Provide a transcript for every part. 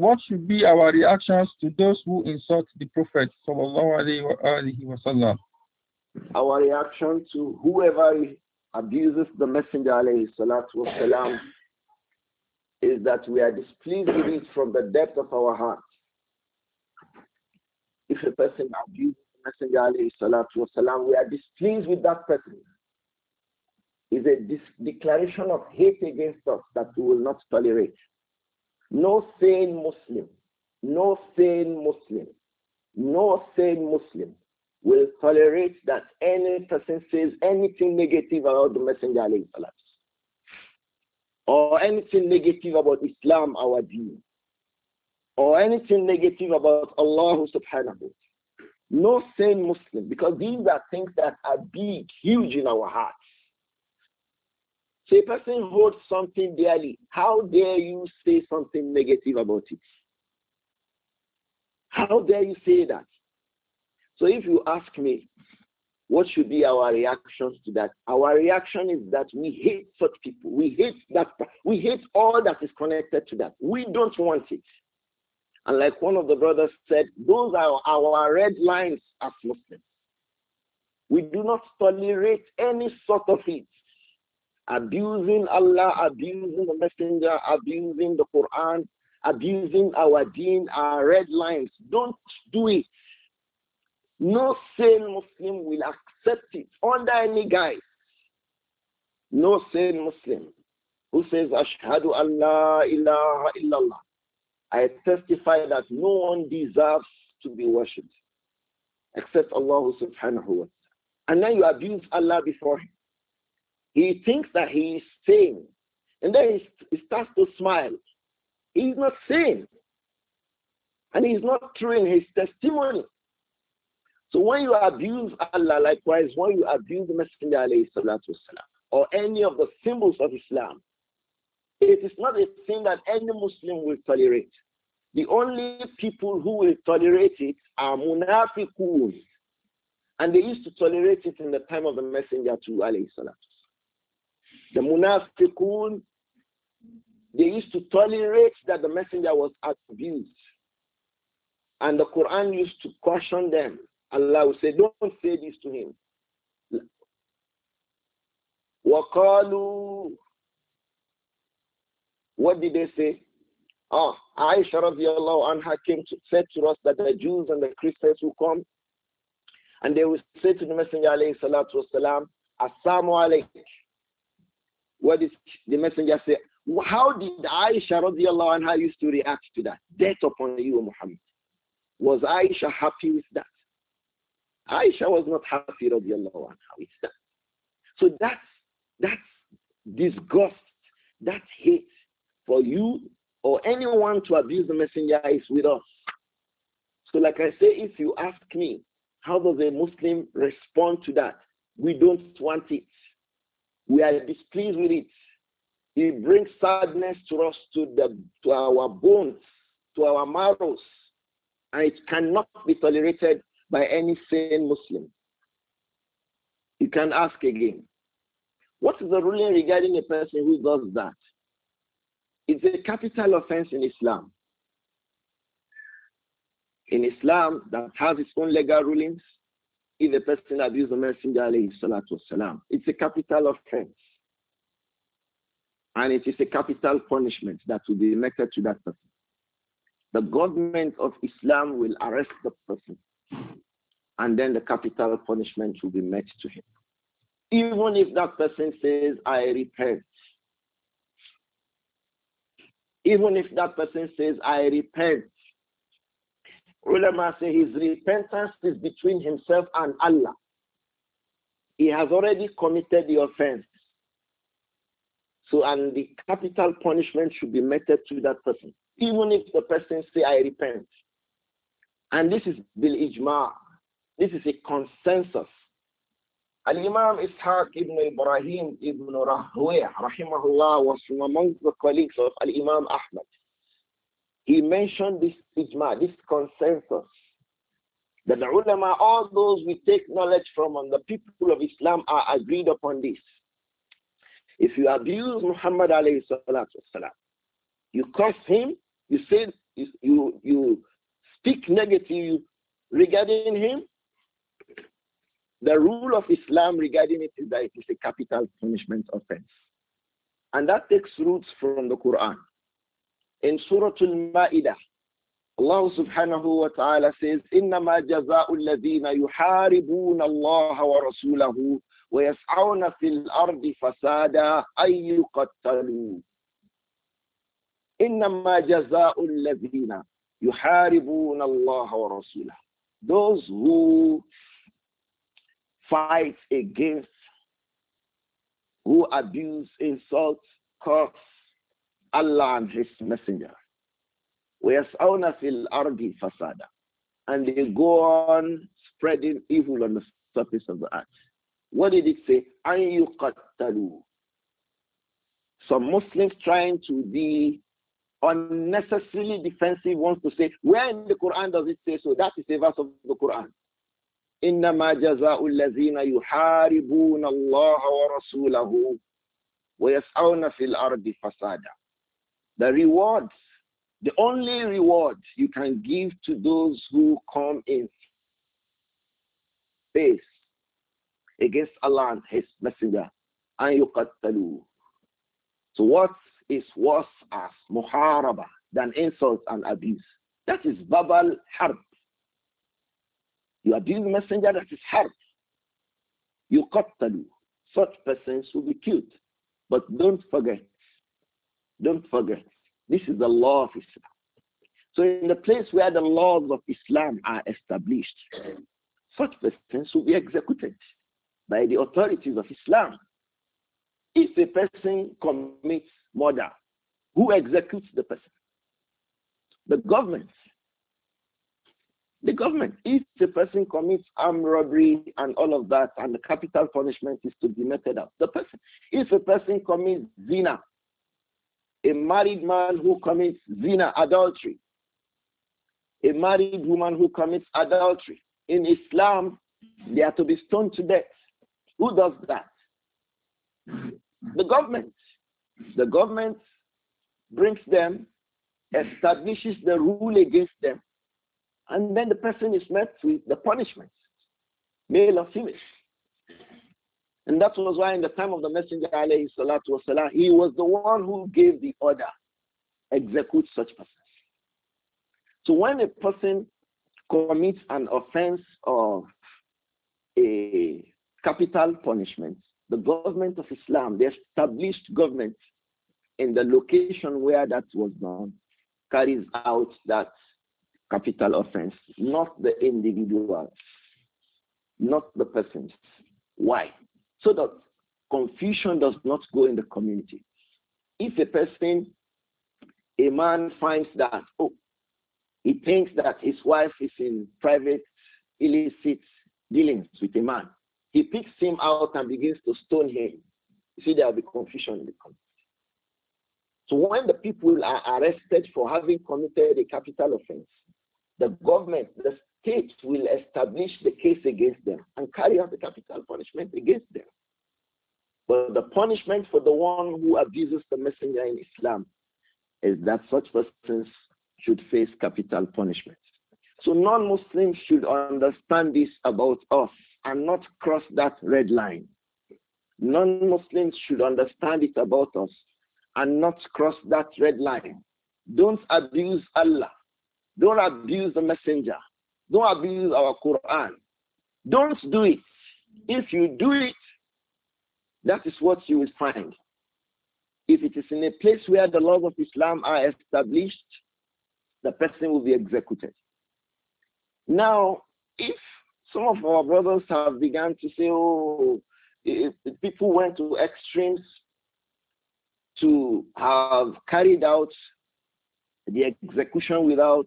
what should be our reactions to those who insult the Prophet sallallahu alaihi wasallam? Our reaction to whoever abuses the Messenger alayhi salatu wasalam is that we are displeased with it from the depth of our heart. If a person abuses the Messenger alayhi salatu wasalam, we are displeased with that person. It's a declaration of hate against us that we will not tolerate. No sane Muslim, no sane Muslim, no sane Muslim will tolerate that any person says anything negative about the Messenger alayhi salatu, or anything negative about Islam, our deen, or anything negative about Allah subhanahu. No sane Muslim, because these are things that are big, huge in our hearts. So a person holds something dearly. How dare you say something negative about it? How dare you say that? So if you ask me, what should be our reactions to that? Our reaction is that we hate such people. We hate that. We hate all that is connected to that. We don't want it. And like one of the brothers said, those are our red lines as Muslims. We do not tolerate any sort of it. Abusing Allah, abusing the Messenger, abusing the Quran, abusing our deen, our red lines. Don't do it. No sane Muslim will accept it under any guise. No sane Muslim who says, Ashhadu an la ilaha illallah. I testify that no one deserves to be worshipped except Allah subhanahu wa ta'ala. And then you abuse Allah before him. He thinks that he is sane. And then he starts to smile. He is not sane. And he is not true in his testimony. So when you abuse Allah, likewise, when you abuse the Messenger alayhi salatu wasalam, or any of the symbols of Islam, it is not a thing that any Muslim will tolerate. The only people who will tolerate it are munafiqun. And they used to tolerate it in the time of the Messenger too, alayhi salatu. The munafiqun, they used to tolerate that the Messenger was abused. And the Quran used to caution them. Allah will say, don't say this to him. وَقَالُوا, what did they say? Aisha radiallahu anha said to us that the Jews and the Christians will come and they will say to the Messenger alayhi salatu wasalam, Assalamu alaikum. What did the Messenger say? How did Aisha radiallahu anha used to react to that? Death upon you, Muhammad. Was Aisha happy with that? Aisha was not happy radiallahu anha with that. So that's disgust, that hate for you or anyone to abuse the Messenger is with us. So like I say, if you ask me, how does a Muslim respond to that? We don't want it. We are displeased with it. It brings sadness to us, to our bones, to our marrows. And it cannot be tolerated by any sane Muslim. You can ask again. What is the ruling regarding a person who does that? It's a capital offense in Islam. In Islam, that has its own legal rulings, if a person abuses the Messenger alayhi salatu wasalam, it's a capital offense. And it is a capital punishment that will be meted to that person. The government of Islam will arrest the person. And then the capital punishment will be met to him. Even if that person says, I repent. Even if that person says, I repent. Ulama say his repentance is between himself and Allah. He has already committed the offense. So, and the capital punishment should be meted to that person. Even if the person say, I repent. And this is bil ijma'. This is a consensus. Al-Imam Ishaq ibn Ibrahim ibn Rahwayh, rahimahullah, was from among the colleagues of Al-Imam Ahmad. He mentioned this ijma', this consensus, that the ulama, all those we take knowledge from and the people of Islam are agreed upon this. If you abuse Muhammad alayhi salatu wasalam, you curse him, you say you speak negative regarding him, the rule of Islam regarding it is that it is a capital punishment offense. And that takes roots from the Quran. In Surah Al-Ma'idah, Allah subhanahu wa ta'ala says, إِنَّمَا جَزَاءُ الَّذِينَ يُحَارِبُونَ اللَّهَ وَرَسُولَهُ وَيَسْعَوْنَ فِي الْأَرْضِ فَسَادًا أَن يُقَتَّلُوا. إِنَّمَا جَزَاءُ الَّذِينَ يُحَارِبُونَ اللَّهَ وَرَسُولَهُ. Those who fight against, who abuse, insult, curse Allah and His Messenger. وَيَسْعَوْنَ فِي الْأَرْضِ فَسَادًا. And they go on spreading evil on the surface of the earth. What did it say? أَن يُقَتَّلُوا. Some Muslims trying to be unnecessarily defensive wants to say, where in the Quran does it say so? That is a verse of the Quran. إنما جزاء الذين يحاربون الله ورسوله ويسعون في الأرض فسادا. The rewards, the only reward you can give to those who come in face against Allah and His Messenger, أن يقتلوا. So what is worse as muharaba than insult and abuse? That is verbal harb. You abuse the messenger, that is harb. You qattalu. Such persons will be killed. But don't forget, this is the law of Islam. So in the place where the laws of Islam are established, such persons will be executed by the authorities of Islam. If a person commits murder, who executes the person? The government. The government. If the person commits armed robbery and all of that, and the capital punishment is to be meted out, the person. If a person commits zina, a married man who commits zina, adultery, a married woman who commits adultery, in Islam, they are to be stoned to death. Who does that? The government. The government brings them, establishes the rule against them, and then the person is met with the punishment, male or female. And that was why in the time of the Messenger, alayhi salatu wasalam, he was the one who gave the order, execute such persons. So when a person commits an offense of a capital punishment, the government of Islam, the established government in the location where that was done, carries out that capital offense, not the individual, not the persons. Why? So that confusion does not go in the community. If a person, a man finds that, he thinks that his wife is in private illicit dealings with a man, he picks him out and begins to stone him. You see, there will be confusion in the community. So when the people are arrested for having committed a capital offense, the government, the state will establish the case against them and carry out the capital punishment against them. But the punishment for the one who abuses the messenger in Islam is that such persons should face capital punishment. So non-Muslims should understand this about us and not cross that red line. Non-Muslims should understand it about us and not cross that red line. Don't abuse Allah. Don't abuse the messenger. Don't abuse our Quran. Don't do it. If you do it, that is what you will find. If it is in a place where the laws of Islam are established, the person will be executed. Now, if some of our brothers have begun to say, if people went to extremes to have carried out the execution without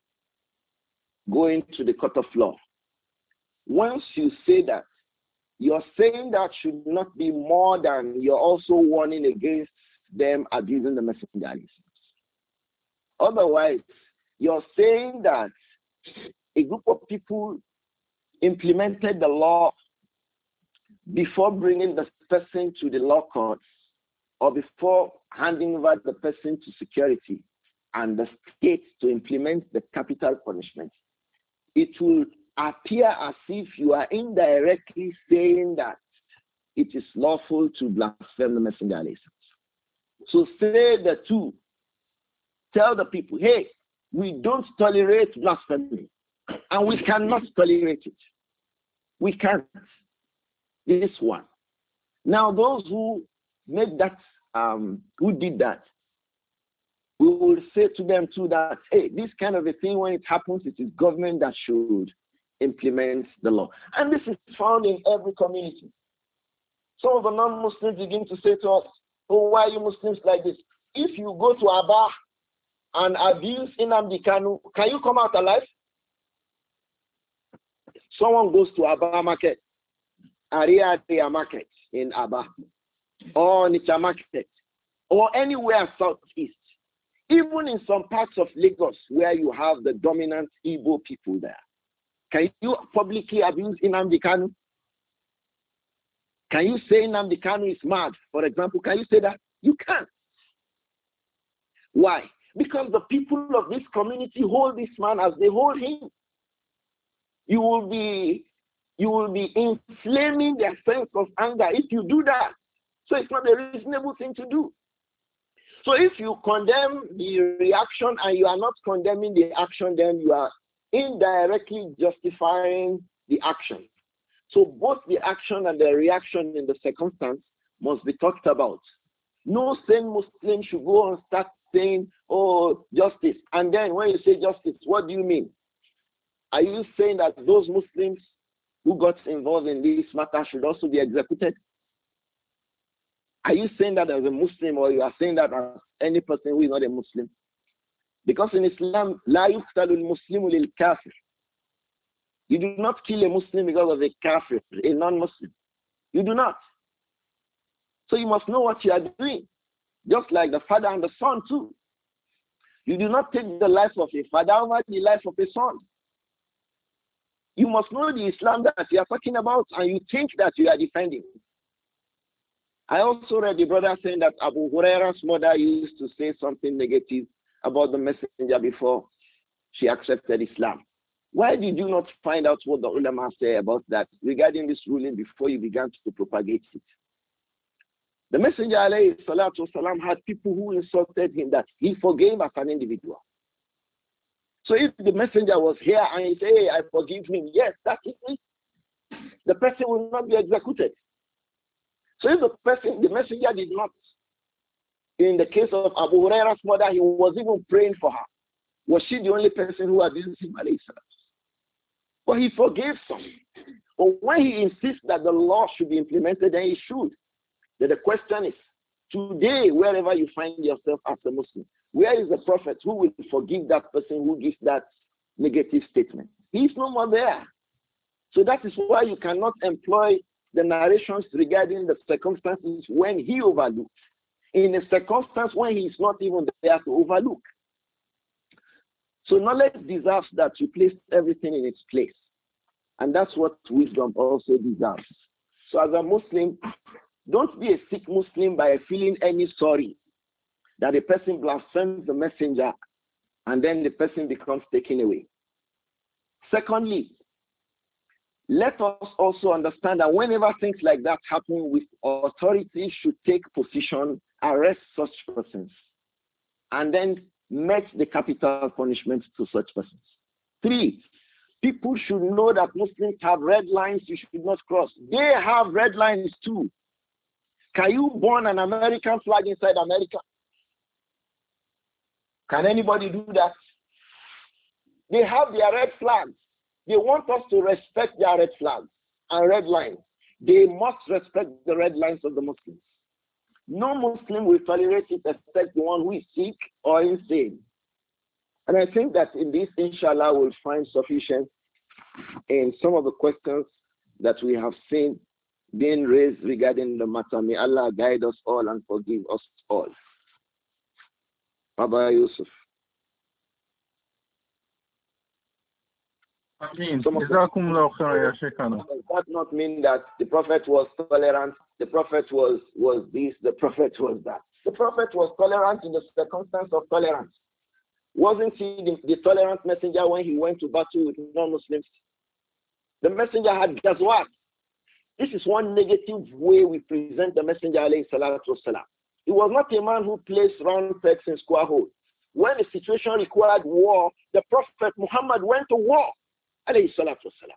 going to the court of law. Once you say that, you're saying that should not be more than you're also warning against them abusing the messenger. Otherwise, you're saying that a group of people implemented the law before bringing the person to the law courts or before handing over the person to security. and the state to implement the capital punishment, it will appear as if you are indirectly saying that it is lawful to blaspheme the Messenger. So say the two. Tell the people, hey, we don't tolerate blasphemy, and we cannot tolerate it. We can't. This one. Now, those who made that, who did that, we will say to them too that, hey, this kind of a thing, when it happens, it is government that should implement the law. And this is found in every community. Some of the non-Muslims begin to say to us, oh, why are you Muslims like this? If you go to Aba and abuse Nnamdi Kanu, can you come out alive? Someone goes to Aba market, Area market in Aba, or Nicha market, or anywhere southeast, even in some parts of Lagos where you have the dominant Igbo people there. Can you publicly abuse Nnamdi Kanu? Can you say Nnamdi Kanu is mad, for example? Can you say that? You can't. Why? Because the people of this community hold this man as they hold him. You will be inflaming their sense of anger if you do that. So it's not a reasonable thing to do. So if you condemn the reaction and you are not condemning the action, then you are indirectly justifying the action. So both the action and the reaction in the circumstance must be talked about. No sane Muslim should go and start saying, oh, justice. And then when you say justice, what do you mean? Are you saying that those Muslims who got involved in this matter should also be executed? Are you saying that as a Muslim, or you are saying that as any person who is not a Muslim? Because in Islam, la yuqtalu al-muslimu lil-kafir. You do not kill a Muslim because of a kafir, a non-Muslim. You do not. So you must know what you are doing. Just like the father and the son too. You do not take the life of a father over the life of a son. You must know the Islam that you are talking about, and you think that you are defending. I also read the brother saying that Abu Huraira's mother used to say something negative about the messenger before she accepted Islam. Why did you not find out what the ulama say about that regarding this ruling before you began to propagate it? The messenger alayhi salatu wasalam had people who insulted him that he forgave as an individual. So if the messenger was here and he say, hey, I forgive him, yes, that is it. The person will not be executed. So if the messenger did not, in the case of Abu Huraira's mother, he was even praying for her. Was she the only person who abused him? But he forgave some. But when he insists that the law should be implemented, then he should. Then the question is, today, wherever you find yourself as a Muslim, where is the prophet who will forgive that person who gives that negative statement? He is no more there. So that is why you cannot employ the narrations regarding the circumstances when he overlooks, in a circumstance when he is not even there to overlook. So knowledge deserves that you place everything in its place. And that's what wisdom also deserves. So as a Muslim, don't be a sick Muslim by feeling any sorry that a person blasphemes the messenger and then the person becomes taken away. Secondly, let us also understand that whenever things like that happen, with authorities should take position, arrest such persons, and then match the capital punishment to such persons. 3, people should know that Muslims have red lines you should not cross. They have red lines too. Can you burn an American flag inside America? Can anybody do that? They have their red flags. They want us to respect their red flags and red lines. They must respect the red lines of the Muslims. No Muslim will tolerate it except the one who is sick or insane. And I think that in this, inshallah, we'll find sufficient in some of the questions that we have seen being raised regarding the matter. May Allah guide us all and forgive us all. Baba Yusuf. Does that not mean that the Prophet was tolerant, the Prophet was this, the Prophet was that? The Prophet was tolerant in the circumstance of tolerance. Wasn't he the tolerant messenger when he went to battle with non-Muslims? The messenger had ghazwat. This is one negative way we present the messenger, alayhi salatu wasalam. He was not a man who placed round pegs in square holes. When the situation required war, the Prophet Muhammad went to war, alayhi salatu wasalam.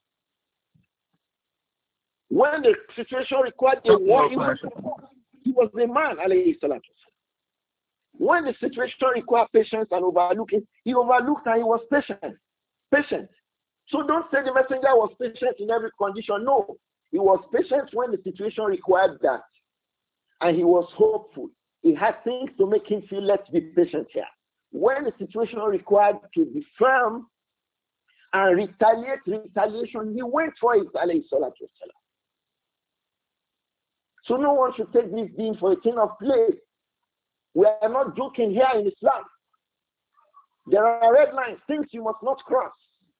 When the situation required a war, he went to war. He was a man, alayhi salatu wasalam. When the situation required patience and overlooking, he overlooked and he was patient. Patient. So don't say the messenger was patient in every condition. No. He was patient when the situation required that. And he was hopeful. He had things to make him feel, let's be patient here. When the situation required to be firm and retaliation, he went for it, alayhi salatu wasalam. So no one should take this being for a thing of play. We are not joking here in Islam. There are red lines, things you must not cross.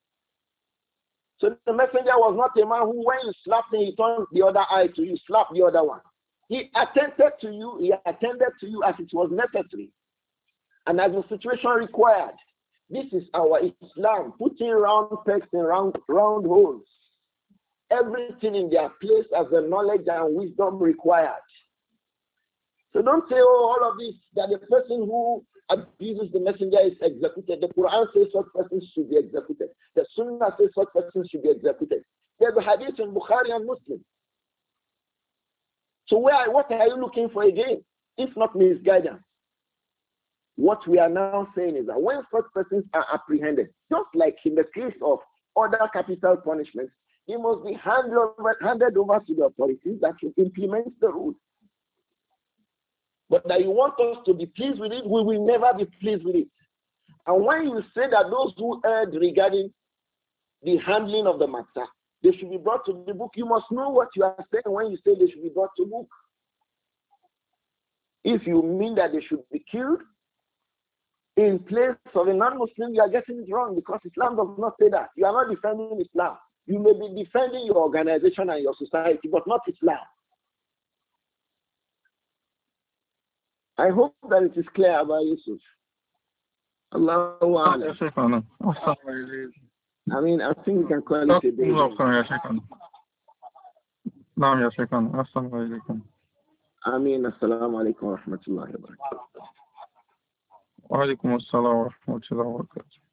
So the messenger was not a man who, when you slapped him, he turned the other eye to you, slapped the other one. He attended to you as it was necessary. And as the situation required. This is our Islam, putting round pegs in round holes. Everything in their place as the knowledge and wisdom required. So don't say, oh, all of this, that the person who abuses the messenger is executed. The Quran says such persons should be executed. The Sunnah says such persons should be executed. There's a hadith in Bukhari and Muslim. So what are you looking for again, if not misguidance? What we are now saying is that when such persons are apprehended, just like in the case of other capital punishments, they must be handed over to the authorities that should implement the rules. But that you want us to be pleased with it, we will never be pleased with it. And when you say that those who erred regarding the handling of the matter, they should be brought to the book, you must know what you are saying when you say they should be brought to the book. If you mean that they should be killed in place of a non-Muslim, you are getting it wrong, because Islam does not say that. You are not defending Islam. You may be defending your organization and your society, but not Islam. I hope that it is clear about Yusuf. Allahu Akbar. I mean, I think we can call it a day. نعم يا شيخنا. السلام عليكم. آمين. السلام عليكم ورحمة الله وبركاته. وعليكم السلام ورحمة الله وبركاته.